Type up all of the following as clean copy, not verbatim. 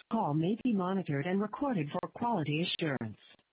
call may be monitored and recorded for quality assurance.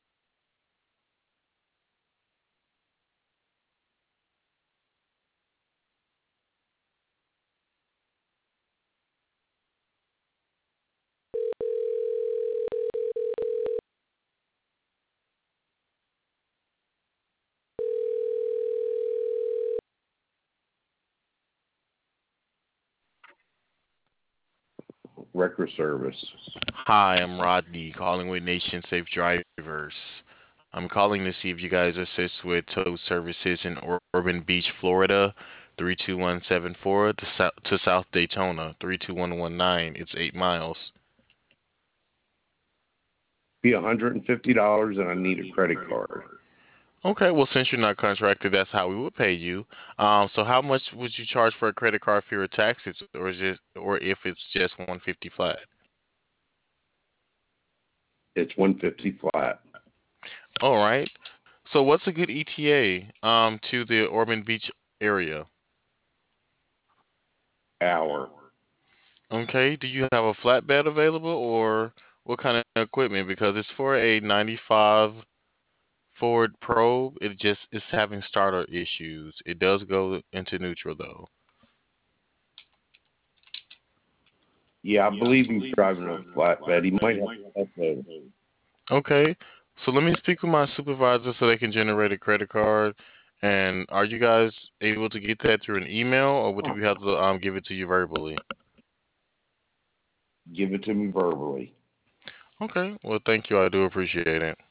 Record service. Hi, I'm Rodney, calling with Nation Safe Drivers. I'm calling to see if you guys assist with tow services in Urban Beach, Florida, 32174 to South Daytona, 32119. It's 8 miles. Be $150, and I need a credit card. Okay, well, since you're not contracted, that's how we would pay you. So how much would you charge for a credit card for your taxes, or if it's just 150 flat? It's 150 flat. All right. So what's a good ETA to the Urban Beach area? Hour. Okay, do you have a flatbed available or what kind of equipment? Because it's for a 95 Ford Probe. It just is having starter issues. It does go into neutral though. Yeah, I believe he's driving a flatbed. He might have to upload. Okay, so let me speak with my supervisor so they can generate a credit card. And are you guys able to get that through an email or would we have to give it to you verbally? Give it to me verbally. Okay, well, thank you. I do appreciate it.